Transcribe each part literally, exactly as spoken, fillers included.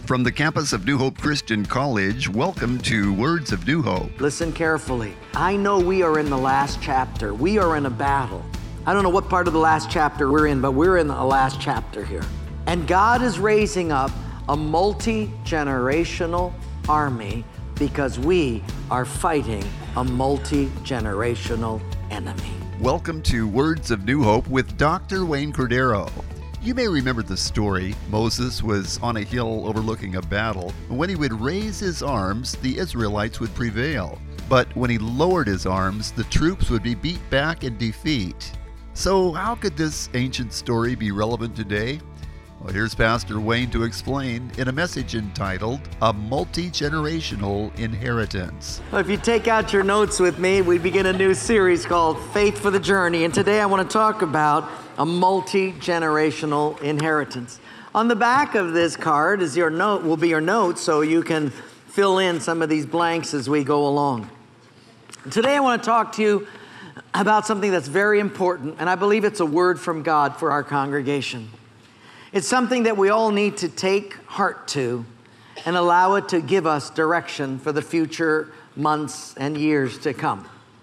From the campus of New Hope Christian College, welcome to Words of New Hope. Listen carefully. I know we are in the last chapter. We are in a battle. I don't know what part of the last chapter we're in, but we're in the last chapter here. And God is raising up a multi-generational army because we are fighting a multi-generational enemy. Welcome to Words of New Hope with Doctor Wayne Cordero. You may remember the story. Moses was on a hill overlooking a battle. When he would raise his arms, the Israelites would prevail. But when he lowered his arms, the troops would be beat back in defeat. So how could this ancient story be relevant today? Well, here's Pastor Wayne to explain in a message entitled, A Multi-Generational Inheritance. Well, if you take out your notes with me, we begin a new series called Faith for the Journey. And today I want to talk about a multi-generational inheritance. On the back of this card is your note, will be your notes, so you can fill in some of these blanks as we go along. Today I want to talk to you about something that's very important, and I believe it's a word from God for our congregation. It's something that we all need to take heart to and allow it to give us direction for the future months and years to come.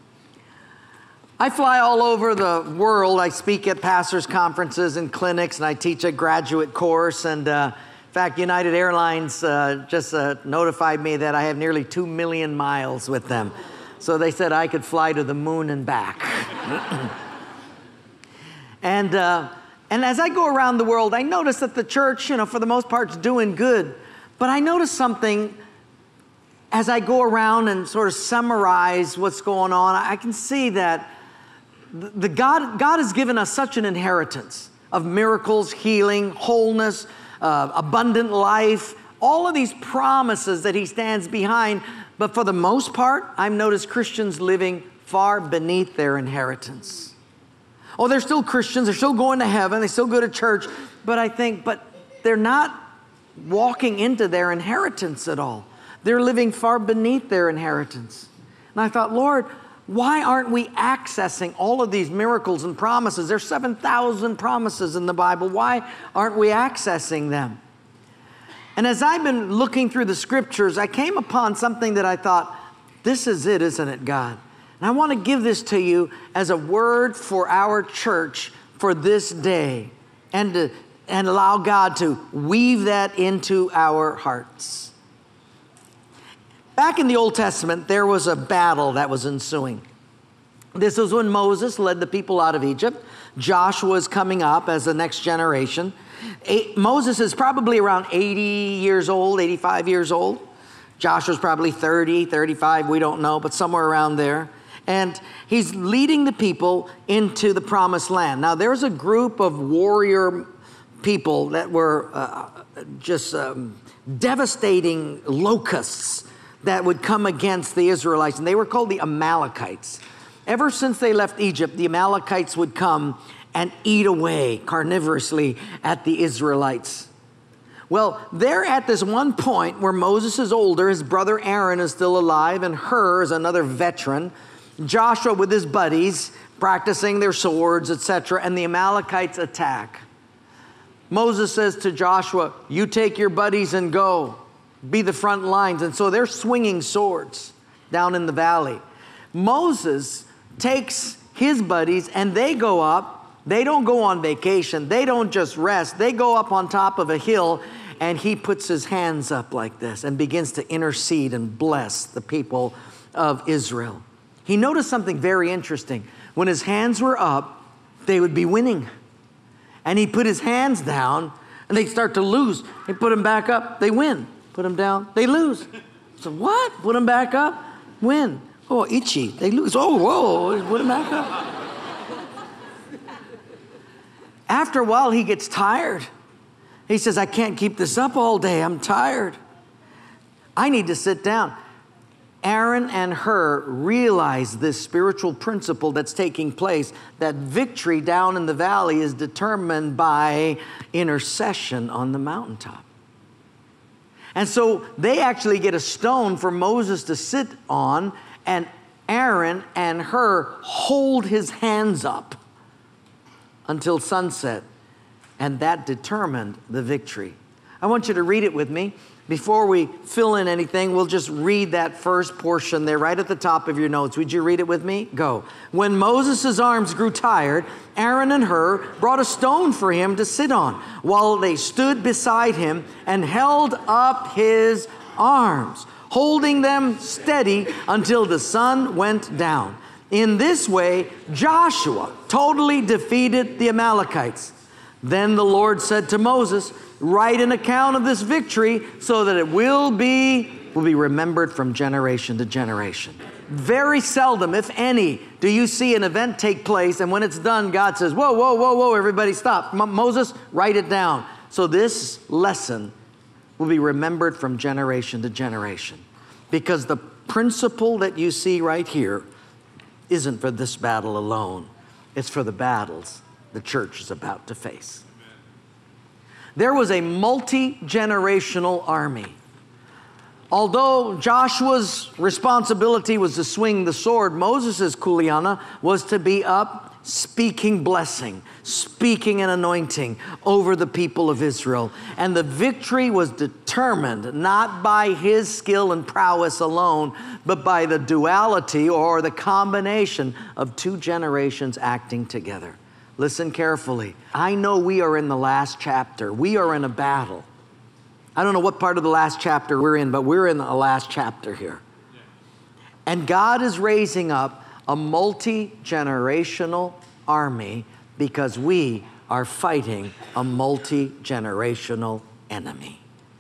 I fly all over the world. I speak at pastors' conferences and clinics, and I teach a graduate course. And uh, in fact, United Airlines uh, just uh, notified me that I have nearly two million miles with them. So they said I could fly to the moon and back. and uh, and as I go around the world, I notice that the church, you know, for the most part, is doing good. But I notice something as I go around and sort of summarize what's going on. I can see that the God, God has given us such an inheritance of miracles, healing, wholeness, uh, abundant life, all of these promises that He stands behind. But for the most part, I've noticed Christians living far beneath their inheritance. Oh, they're still Christians. They're still going to heaven. They still go to church. But I think, but they're not walking into their inheritance at all. They're living far beneath their inheritance. And I thought, Lord, why aren't we accessing all of these miracles and promises? There's seven thousand promises in the Bible. Why aren't we accessing them? And as I've been looking through the scriptures, I came upon something that I thought, this is it, isn't it, God? And I want to give this to you as a word for our church for this day and, to, and allow God to weave that into our hearts. Back in the Old Testament, there was a battle that was ensuing. This was when Moses led the people out of Egypt. Joshua was coming up as the next generation. Moses is probably around eighty years old, eighty-five years old. Joshua's probably thirty, thirty-five, we don't know, but somewhere around there. And he's leading the people into the promised land. Now, there's a group of warrior people that were uh, just um, devastating locusts that would come against the Israelites, and they were called the Amalekites. Ever since they left Egypt, the Amalekites would come and eat away carnivorously at the Israelites. Well, they're at this one point where Moses is older, his brother Aaron is still alive, and Hur is another veteran. Joshua with his buddies, practicing their swords, et cetera, and the Amalekites attack. Moses says to Joshua, you take your buddies and go. Be the front lines. And so they're swinging swords down in the valley. Moses takes his buddies and they go up. They don't go on vacation. They don't just rest. They go up on top of a hill, and he puts his hands up like this and begins to intercede and bless the people of Israel. He noticed something very interesting. When his hands were up, they would be winning. And he put his hands down and they start to lose. He put them back up, they win. Put them down, they lose. So what? Put them back up, win. Oh, itchy, they lose. Oh, whoa, put them back up. After a while, he gets tired. He says, I can't keep this up all day. I'm tired. I need to sit down. Aaron and Hur realize this spiritual principle that's taking place, that victory down in the valley is determined by intercession on the mountaintop. And so they actually get a stone for Moses to sit on, and Aaron and Hur hold his hands up until sunset, and that determined the victory. I I want you to read it with me. Before we fill in anything, we'll just read that first portion there right at the top of your notes. Would you read it with me? Go. When Moses' arms grew tired, Aaron and Hur brought a stone for him to sit on, while they stood beside him and held up his arms, holding them steady until the sun went down. In this way, Joshua totally defeated the Amalekites. Then the Lord said to Moses, write an account of this victory so that it will be, will be remembered from generation to generation. Very seldom, if any, do you see an event take place, and when it's done, God says, whoa, whoa, whoa, whoa, everybody stop. M- Moses, write it down. So this lesson will be remembered from generation to generation. Because the principle that you see right here isn't for this battle alone. It's for the battles the church is about to face. There was a multi-generational army. Although Joshua's responsibility was to swing the sword, Moses' kuleana was to be up speaking blessing, speaking an anointing over the people of Israel. And the victory was determined not by his skill and prowess alone, but by the duality or the combination of two generations acting together. Listen carefully. I know we are in the last chapter. We are in a battle. I don't know what part of the last chapter we're in, but we're in the last chapter here. And God is raising up a multi-generational army because we are fighting a multi-generational enemy.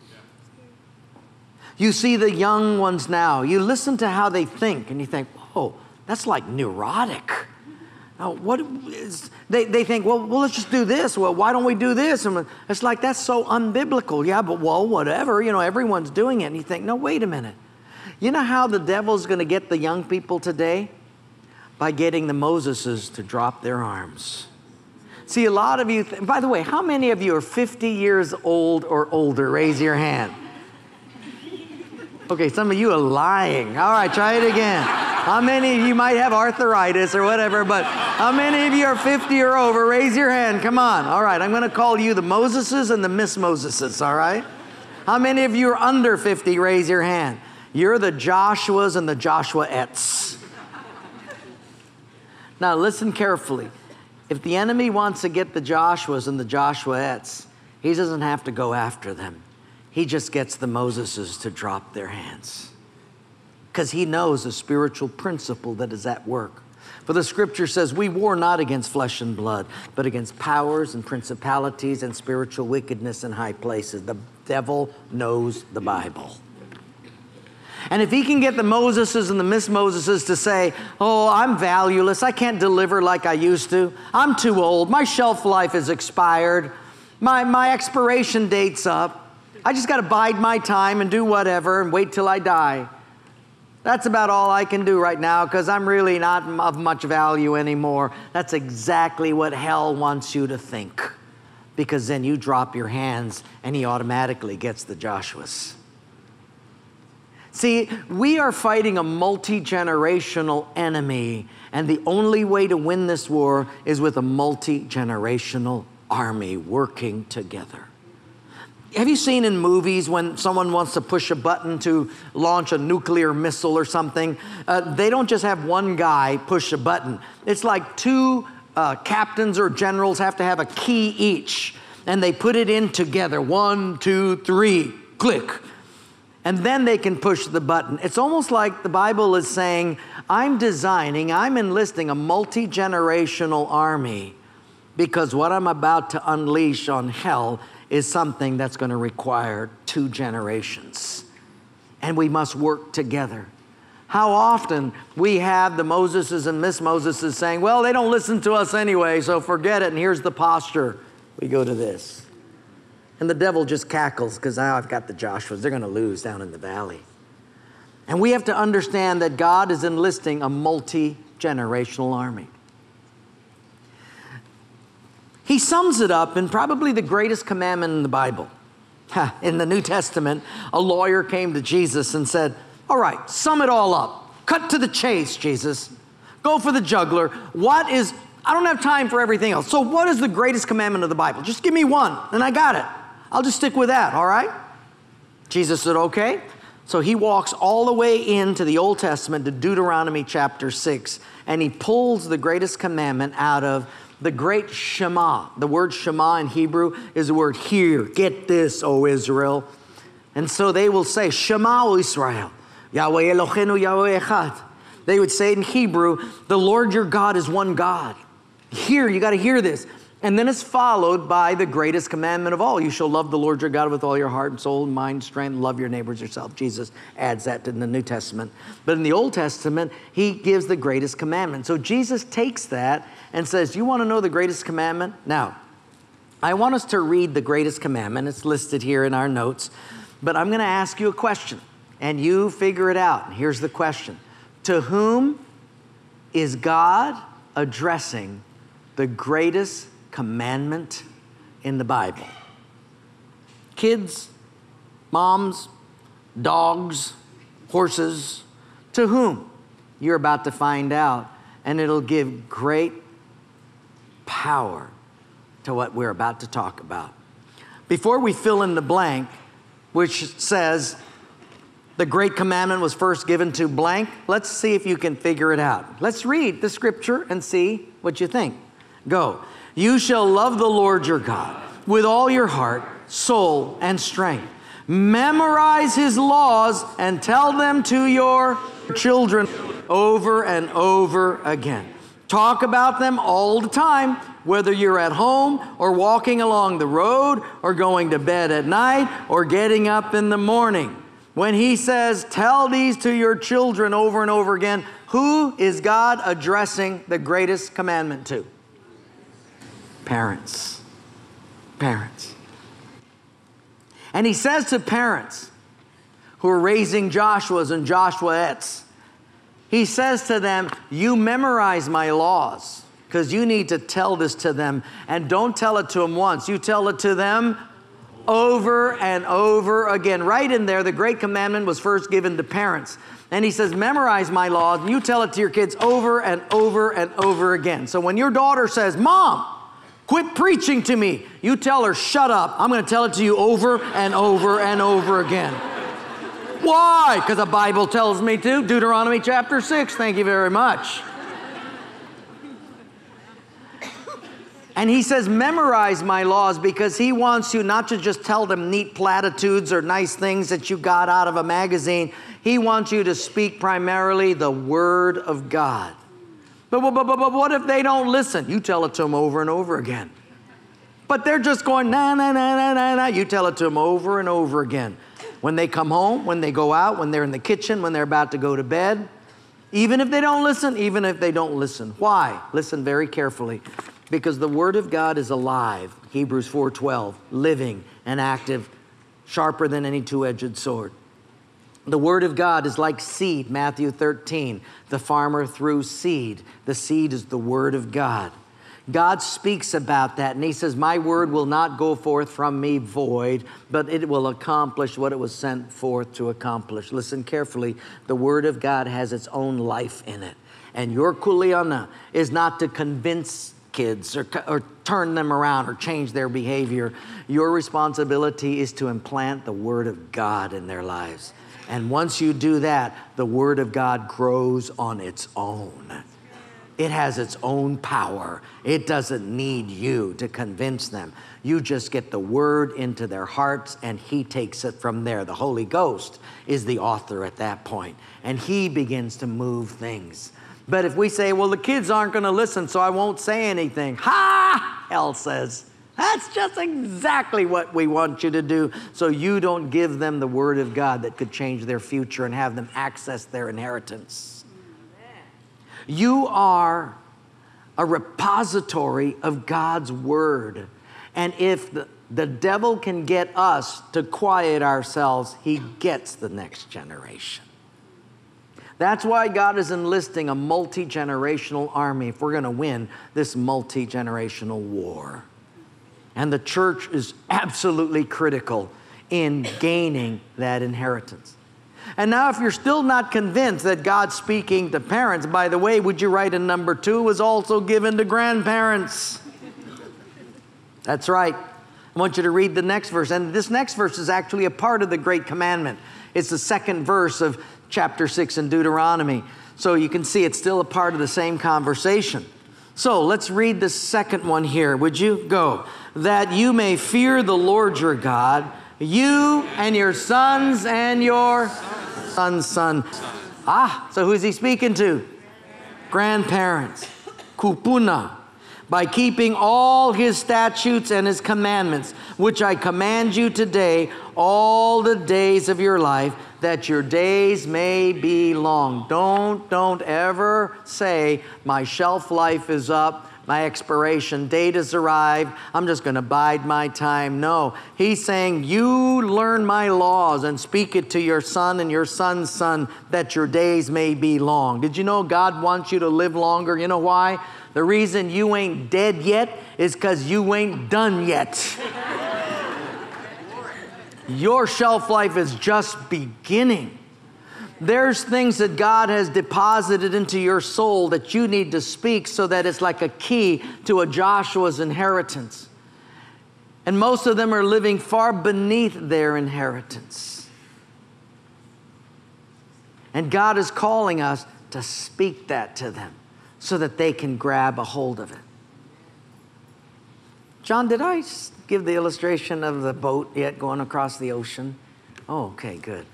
You see the young ones now. You listen to how they think, and you think, oh, that's like neurotic. Now, what is, they, they think, well, well, let's just do this. Well, why don't we do this? And it's like, that's so unbiblical. Yeah, but well, whatever. You know, everyone's doing it. And you think, no, wait a minute. You know how the devil's going to get the young people today? By getting the Moseses to drop their arms. See, a lot of you, th- by the way, how many of you are fifty years old or older? Raise your hand. Okay, some of you are lying. All right, try it again. How many of you might have arthritis or whatever, but how many of you are fifty or over? Raise your hand. Come on. All right, I'm going to call you the Moseses and the Miss Moseses, all right? How many of you are under fifty? Raise your hand. You're the Joshuas and the Joshuaettes. Now, listen carefully. If the enemy wants to get the Joshuas and the Joshuaettes, he doesn't have to go after them. He just gets the Moseses to drop their hands. Because he knows the spiritual principle that is at work. For the scripture says, we war not against flesh and blood, but against powers and principalities and spiritual wickedness in high places. The devil knows the Bible. And if he can get the Moseses and the Miss Moseses to say, oh, I'm valueless, I can't deliver like I used to, I'm too old, my shelf life is expired, my, my expiration date's up, I just got to bide my time and do whatever and wait till I die. That's about all I can do right now because I'm really not of much value anymore. That's exactly what hell wants you to think, because then you drop your hands and he automatically gets the Joshuas. See, we are fighting a multi-generational enemy, and the only way to win this war is with a multi-generational army working together. Have you seen in movies when someone wants to push a button to launch a nuclear missile or something? Uh, they don't just have one guy push a button. It's like two uh, captains or generals have to have a key each, and they put it in together. One, two, three, click. And then they can push the button. It's almost like the Bible is saying, I'm designing, I'm enlisting a multi-generational army because what I'm about to unleash on hell is something that's going to require two generations. And we must work together. How often we have the Moseses and Miss Moseses saying, well, they don't listen to us anyway, so forget it, and here's the posture. We go to this. And the devil just cackles because now I've got the Joshuas. They're going to lose down in the valley. And we have to understand that God is enlisting a multi-generational army. He sums it up in probably the greatest commandment in the Bible. In the New Testament, a lawyer came to Jesus and said, all right, sum it all up. Cut to the chase, Jesus. Go for the jugular. What is, I don't have time for everything else. So what is the greatest commandment of the Bible? Just give me one, and I got it. I'll just stick with that, all right? Jesus said, okay. So he walks all the way into the Old Testament to Deuteronomy chapter six, and he pulls the greatest commandment out of the great Shema. The word Shema in Hebrew is the word hear. Get this, O Israel. And so they will say, Shema, O Israel, Yahweh Eloheinu, Yahweh Echad. They would say in Hebrew, the Lord your God is one God. Hear, you got to hear this. And then it's followed by the greatest commandment of all. You shall love the Lord your God with all your heart and soul and mind, strength, love your neighbors yourself. Jesus adds that in the New Testament. But in the Old Testament, he gives the greatest commandment. So Jesus takes that and says, you want to know the greatest commandment? Now, I want us to read the greatest commandment. It's listed here in our notes. But I'm going to ask you a question, and you figure it out. Here's the question. To whom is God addressing the greatest commandment in the Bible? Kids, moms, dogs, horses. To whom? You're about to find out, and it'll give great power to what we're about to talk about. Before we fill in the blank, which says the great commandment was first given to blank, let's see if you can figure it out. Let's read the scripture and see what you think. Go. You shall love the Lord your God with all your heart, soul, and strength. Memorize his laws and tell them to your children over and over again. Talk about them all the time, whether you're at home or walking along the road or going to bed at night or getting up in the morning. When he says, tell these to your children over and over again, who is God addressing the greatest commandment to? Parents. Parents. And he says to parents who are raising Joshuas and Joshuettes, he says to them, you memorize my laws because you need to tell this to them. And don't tell it to them once. You tell it to them over and over again. Right in there, the great commandment was first given to parents. And he says, memorize my laws, and you tell it to your kids over and over and over again. So when your daughter says, Mom, quit preaching to me, you tell her, shut up. I'm going to tell it to you over and over and over again. Why? Because the Bible tells me to. Deuteronomy chapter six. Thank you very much. And he says, memorize my laws, because he wants you not to just tell them neat platitudes or nice things that you got out of a magazine. He wants you to speak primarily the Word of God. But, but, but, but what if they don't listen? You tell it to them over and over again. But they're just going, na, na, na, na, na, na. You tell it to them over and over again. When they come home, when they go out, when they're in the kitchen, when they're about to go to bed. Even if they don't listen, even if they don't listen. Why? Listen very carefully. Because the Word of God is alive, Hebrews four twelve, living and active, sharper than any two-edged sword. The Word of God is like seed, Matthew thirteen. The farmer threw seed. The seed is the Word of God. God speaks about that, and he says, my word will not go forth from me void, but it will accomplish what it was sent forth to accomplish. Listen carefully. The Word of God has its own life in it. And your kuleana is not to convince kids or, or turn them around or change their behavior. Your responsibility is to implant the Word of God in their lives. And once you do that, the Word of God grows on its own. It has its own power. It doesn't need you to convince them. You just get the Word into their hearts, and he takes it from there. The Holy Ghost is the author at that point, and he begins to move things. But if we say, well, the kids aren't going to listen, so I won't say anything. Ha! Hell says, that's just exactly what we want you to do, so you don't give them the Word of God that could change their future and have them access their inheritance. You are a repository of God's Word. And if the, the devil can get us to quiet ourselves, he gets the next generation. That's why God is enlisting a multi-generational army if we're going to win this multi-generational war. And the church is absolutely critical in gaining that inheritance. And now if you're still not convinced that God's speaking to parents, by the way, would you write in number two, was also given to grandparents? That's right. I want you to read the next verse. And this next verse is actually a part of the Great Commandment. It's the second verse of chapter six in Deuteronomy. So you can see it's still a part of the same conversation. So let's read the second one here. Would you go? That you may fear the Lord your God, you and your sons and your son's son. Ah, so who's he speaking to? Grandparents. Kupuna. By keeping all his statutes and his commandments, which I command you today, all the days of your life, that your days may be long. Don't, don't ever say, my shelf life is up, my expiration date has arrived, I'm just going to bide my time. No, he's saying, you learn my laws and speak it to your son and your son's son, that your days may be long. Did you know God wants you to live longer? You know why? The reason you ain't dead yet is because you ain't done yet. Your shelf life is just beginning. There's things that God has deposited into your soul that you need to speak so that it's like a key to a Joshua's inheritance. And most of them are living far beneath their inheritance. And God is calling us to speak that to them, so that they can grab a hold of it. John, did I give the illustration of the boat yet going across the ocean? Oh, okay, good.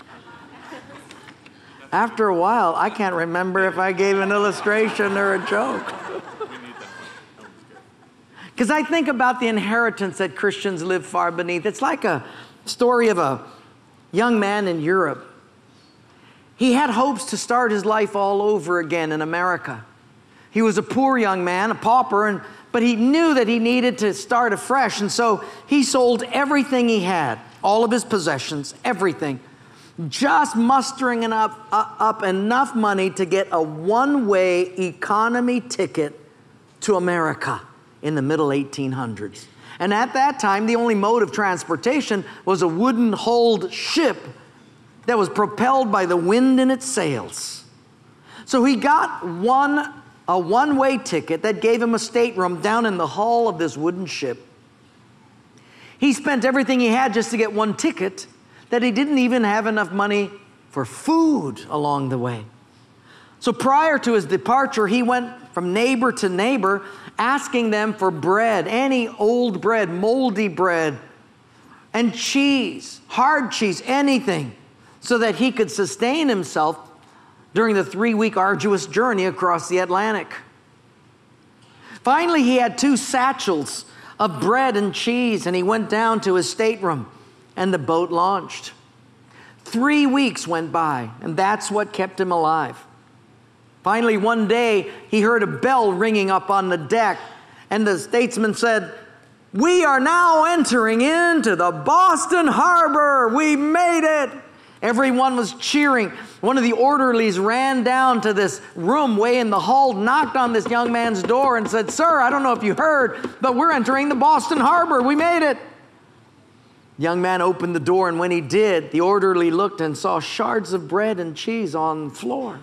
After a while, I can't remember if I gave an illustration or a joke. Because I think about the inheritance that Christians live far beneath. It's like a story of a young man in Europe. He had hopes to start his life all over again in America. He was a poor young man, a pauper, and, but he knew that he needed to start afresh. And so he sold everything he had, all of his possessions, everything, just mustering enough, uh, up enough money to get a one-way economy ticket to America in the middle eighteen hundreds. And at that time, the only mode of transportation was a wooden-hulled ship that was propelled by the wind in its sails. So he got one a one-way ticket that gave him a stateroom down in the hull of this wooden ship. He spent everything he had just to get one ticket, that he didn't even have enough money for food along the way. So prior to his departure, he went from neighbor to neighbor asking them for bread, any old bread, moldy bread, and cheese, hard cheese, anything, so that he could sustain himself during the three-week arduous journey across the Atlantic. Finally, he had two satchels of bread and cheese, and he went down to his stateroom, and the boat launched. Three weeks went by, and that's what kept him alive. Finally, one day, he heard a bell ringing up on the deck, and the statesman said, "We are now entering into the Boston Harbor. We made it." Everyone was cheering. One of the orderlies ran down to this room way in the hull, knocked on this young man's door and said, "Sir, I don't know if you heard, but we're entering the Boston Harbor. We made it." The young man opened the door, and when he did, the orderly looked and saw shards of bread and cheese on the floor.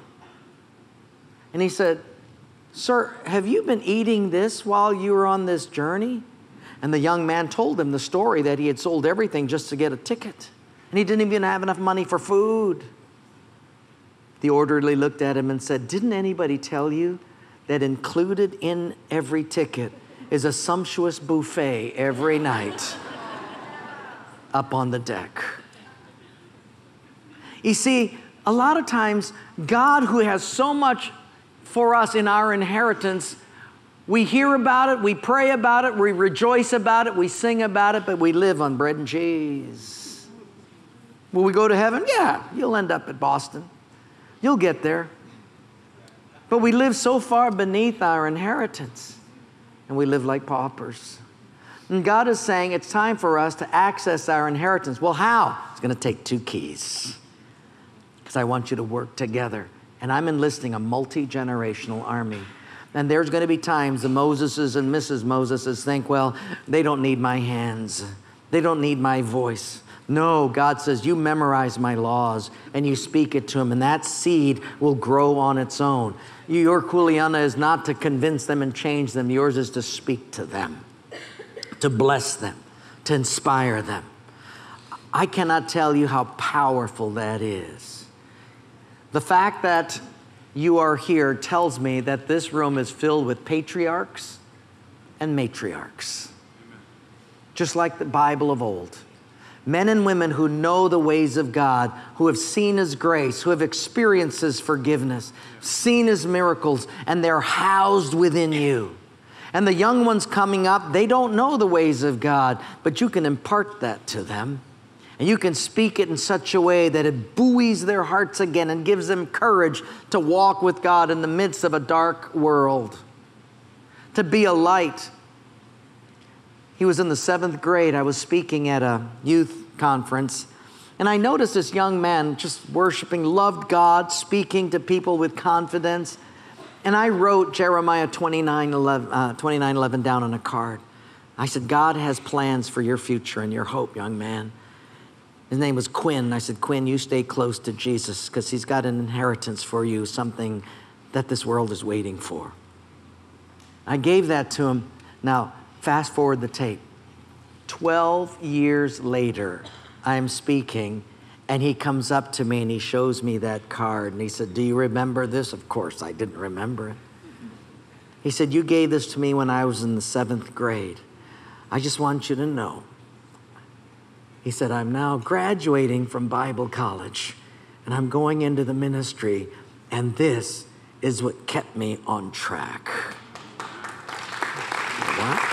And he said, "Sir, have you been eating this while you were on this journey?" And the young man told him the story that he had sold everything just to get a ticket. And he didn't even have enough money for food. The orderly looked at him and said, "Didn't anybody tell you that included in every ticket is a sumptuous buffet every night up on the deck?" You see, a lot of times, God, who has so much for us in our inheritance, we hear about it, we pray about it, we rejoice about it, we sing about it, but we live on bread and cheese. Will we go to heaven? Yeah, you'll end up at Boston. You'll get there. But we live so far beneath our inheritance, and we live like paupers. And God is saying it's time for us to access our inheritance. Well, how? It's going to take two keys, because I want you to work together. And I'm enlisting a multi-generational army. And there's going to be times the Moseses and Missus Moseses think, well, they don't need my hands. They don't need my voice. No, God says, you memorize my laws and you speak it to them, and that seed will grow on its own. Your kuleana is not to convince them and change them. Yours is to speak to them, to bless them, to inspire them. I cannot tell you how powerful that is. The fact that you are here tells me that this room is filled with patriarchs and matriarchs, just like the Bible of old. Men and women who know the ways of God, who have seen His grace, who have experienced His forgiveness, seen His miracles, and they're housed within you. And the young ones coming up, they don't know the ways of God, but you can impart that to them. And you can speak it in such a way that it buoys their hearts again and gives them courage to walk with God in the midst of a dark world, to be a light. He was in the seventh grade. I was speaking at a youth conference, and I noticed this young man just worshiping, loved God, speaking to people with confidence. And I wrote Jeremiah twenty-nine eleven down on a card. I said, God has plans for your future and your hope, young man. His name was Quinn. I said, Quinn, you stay close to Jesus because He's got an inheritance for you, something that this world is waiting for. I gave that to him. Now, fast forward the tape. Twelve years later, I'm speaking, and he comes up to me and he shows me that card. And he said, do you remember this? Of course, I didn't remember it. He said, you gave this to me when I was in the seventh grade. I just want you to know. He said, I'm now graduating from Bible college, and I'm going into the ministry, and this is what kept me on track. What?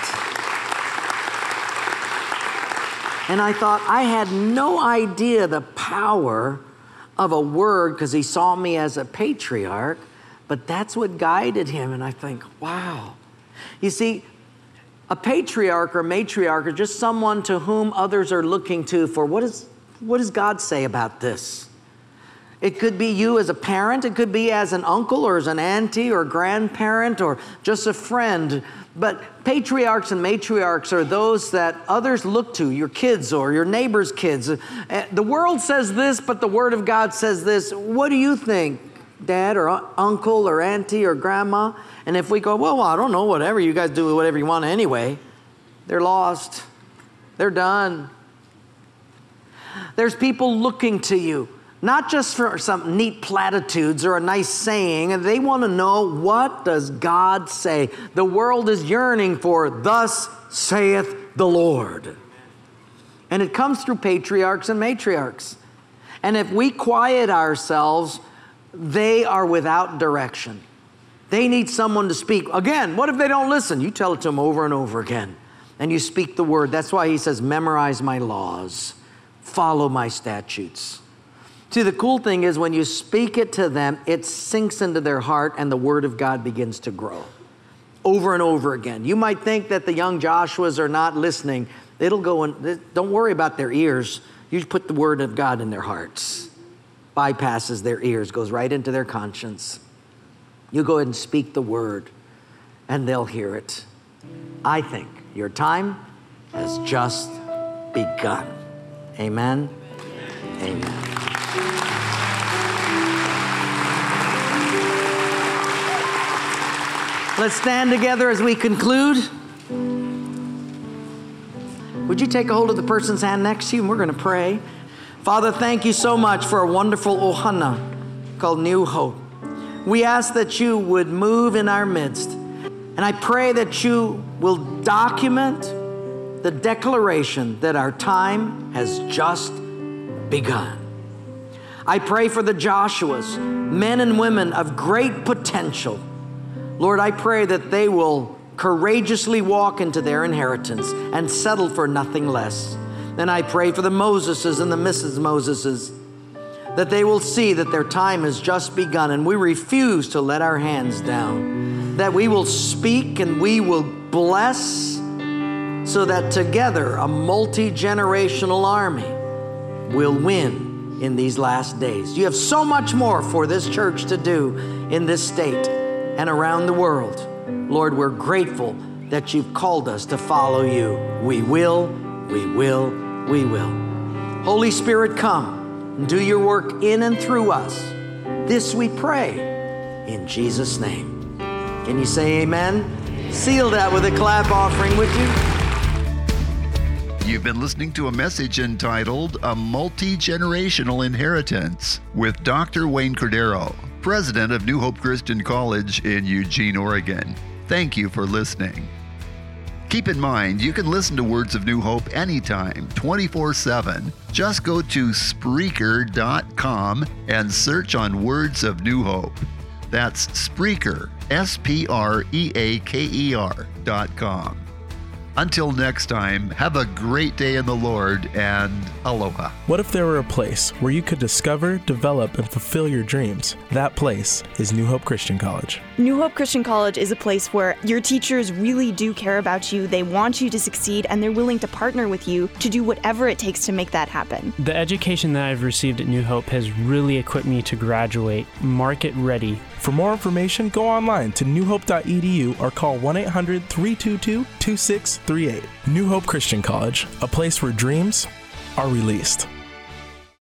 And I thought, I had no idea the power of a word because he saw me as a patriarch, but that's what guided him. And I think, wow. You see, a patriarch or matriarch is just someone to whom others are looking to for what, is, what does God say about this? It could be you as a parent. It could be as an uncle or as an auntie or grandparent or just a friend. But patriarchs and matriarchs are those that others look to, your kids or your neighbor's kids. The world says this, but the Word of God says this. What do you think, Dad or uncle or auntie or grandma? And if we go, well, well, I don't know, whatever, you guys do whatever you want anyway, they're lost. They're done. There's people looking to you, not just for some neat platitudes or a nice saying. They want to know, what does God say? The world is yearning for, thus saith the Lord. And it comes through patriarchs and matriarchs. And if we quiet ourselves, they are without direction. They need someone to speak. Again, what if they don't listen? You tell it to them over and over again. And you speak the word. That's why he says, memorize my laws. Follow my statutes. See, the cool thing is when you speak it to them, it sinks into their heart and the word of God begins to grow. Over and over again. You might think that the young Joshuas are not listening. It'll go in. Don't worry about their ears. You put the word of God in their hearts. Bypasses their ears, goes right into their conscience. You go ahead and speak the word, and they'll hear it. I think your time has just begun. Amen. Amen. Amen. Let's stand together as we conclude. Would you take a hold of the person's hand next to you, and we're going to pray. Father, thank you so much for a wonderful ohana called New Hope. We ask that you would move in our midst. And I pray that you will document the declaration that our time has just begun. I pray for the Joshuas, men and women of great potential. Lord, I pray that they will courageously walk into their inheritance and settle for nothing less. And I pray for the Moseses and the Missus Moseses, that they will see that their time has just begun, and we refuse to let our hands down, that we will speak and we will bless, so that together a multi-generational army will win in these last days. You have so much more for this church to do in this state and around the world. Lord, we're grateful that you've called us to follow you. We will, we will, we will. Holy Spirit, come. Do your work in and through us. This we pray in Jesus' name. Can you say amen? Seal that with a clap offering, would you? You've been listening to a message entitled A Multi-Generational Inheritance with Doctor Wayne Cordero, president of New Hope Christian College in Eugene, Oregon. Thank you for listening. Keep in mind, you can listen to Words of New Hope anytime, twenty-four seven. Just go to Spreaker dot com and search on Words of New Hope. That's Spreaker, S P R E A K E R dot com. Until next time, have a great day in the Lord, and aloha. What if there were a place where you could discover, develop, and fulfill your dreams? That place is New Hope Christian College. New Hope Christian College is a place where your teachers really do care about you, they want you to succeed, and they're willing to partner with you to do whatever it takes to make that happen. The education that I've received at New Hope has really equipped me to graduate market ready. For more information, go online to new hope dot e d u or call one eight hundred, three two two, two six three eight. New Hope Christian College, a place where dreams are released.